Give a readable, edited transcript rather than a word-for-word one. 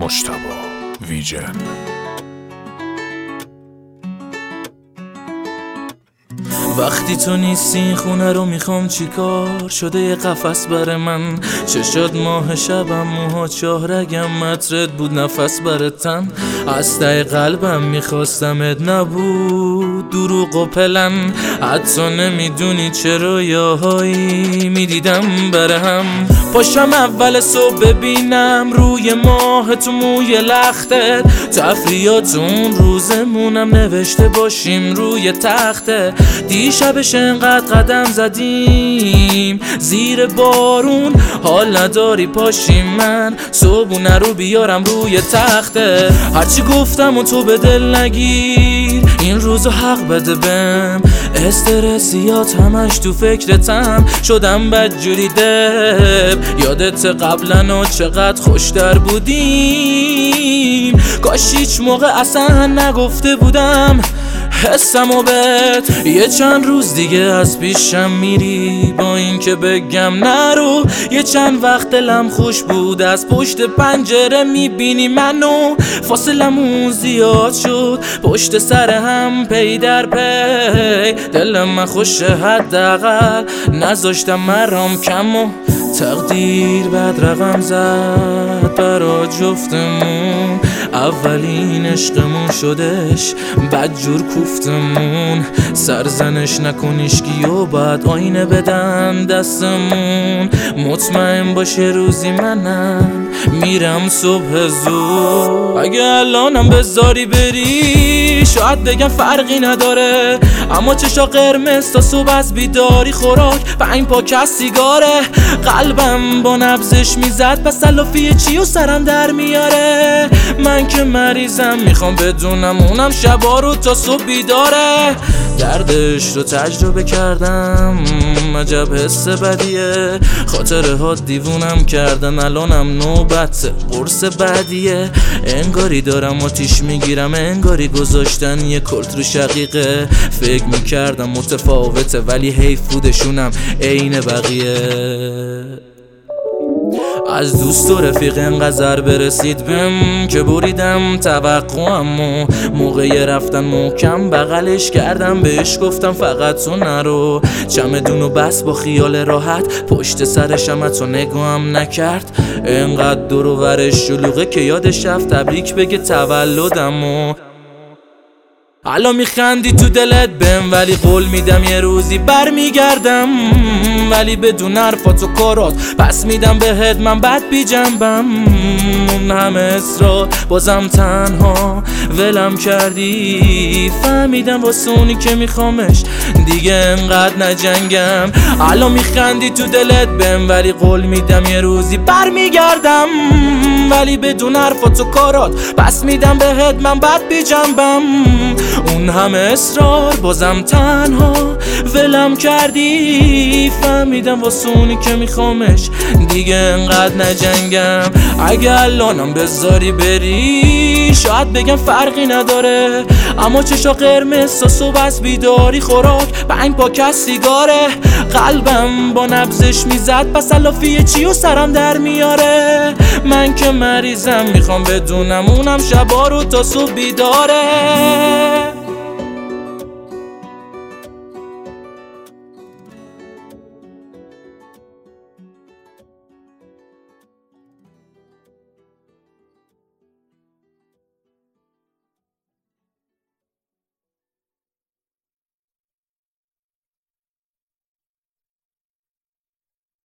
مجتبی ویژن. وقتی تو نیستی این خونه رو میخوام چیکار شده یه قفس بر من، چشات ماه شبم، موها چهرگم، مطرت بود نفس بر تن، از ته قلبم میخواستمت، نبود دروغ و پلن، حتی نمیدونی چه رویاهایی میدیدم بر هم. پاشم اول صبح ببینم روی ماه تو موی لختت، تفریاتون روزمونم نوشته باشیم روی تخته، دیشبش انقدر قدم زدیم زیر بارون، حال نداری پاشیم من صبحونه رو بیارم روی تخته، هرچی گفتم و تو به دل نگیر، این روزو حق بده بهم، استرسیات همش تو فکرتم، شدم بدجوری دب، یادت قبلا و چقدر خوشتر بودیم، کاش هیچ موقع اصلا نگفته بودم حسم و بهت، یه چند روز دیگه از پیشم میری با این که بگم نرو، یه چند وقت دلم خوش بود از پشت پنجره میبینی منو، فاصلمون زیاد شد پشت سر هم پی در پی، دلم من خوشه حداقل نذاشتم مرام کم و تقدیر بد رقم زد برا جفتمون، اولین عشقمون شدش بدجور کوفتمون، سرزنش نکنیشگی و بعد آینه بدن دستمون، مطمئن باشه روزی منم میرم صبح زود، اگه الانم بذاری بری شاید بگم فرقی نداره، اما چشا قرمز تا صبح از بیداری خوراک 5 پاکت سیگاره، قلبم با نبضش میزد پس تلافی چی و سرم در میاره، من که مریضم میخوام بدونم اونم شبا رو تا صبح بیداره، دردش رو تجربه کردم عجب حس بدیه، خاطره ها دیوونم کردن الانم نوبت قرص بعدیه، انگاری دارم آتیش میگیرم، انگاری گذاشتن یه کلت رو شقیقه، فکر میکردم متفاوته ولی حیفودشونم عین بقیه، از دوست و رفیق انقدر برسید بهم که بریدم توقعم و موقع رفتن محکم بغلش کردم، بهش گفتم فقط تو نرو، چمدونو بس با خیال راحت پشت سرشم تو نگاهم نکرد، انقدر دور و برش شلوغه که یادش رفت تبریک بگه تولدم و الان میخندی تو دلت بهم، ولی قول میدم یه روزی برمیگردم، ولی بدون حرفات و کارات پس میدم بهت من بد بی جنبم، اون همه اصرار بازم تنها ولم کردی، فهمیدم واسه اونی که میخوامش دیگه انقدر نجنگم، الان میخندی تو دلت بهم، ولی قول میدم یه روزی برمیگردم، ولی بدون حرفات و کارات پس میدم بهت من بد بی جنبم، اون همه اصرار بازم تنها ولم کردی، فهمیدم واسه اونی که میخوامش دیگه انقدر نجنگم، اگه الانم بذاری بری شاید بگم فرقی نداره، اما چشا قرمز تا صبح از بیداری خوراک 5 پاکت سیگاره، قلبم با نبضش میزد پس تلافی چی و سرم در میاره، من که مریضم میخوام بدونم اونم شبا رو تا صبح بیداره.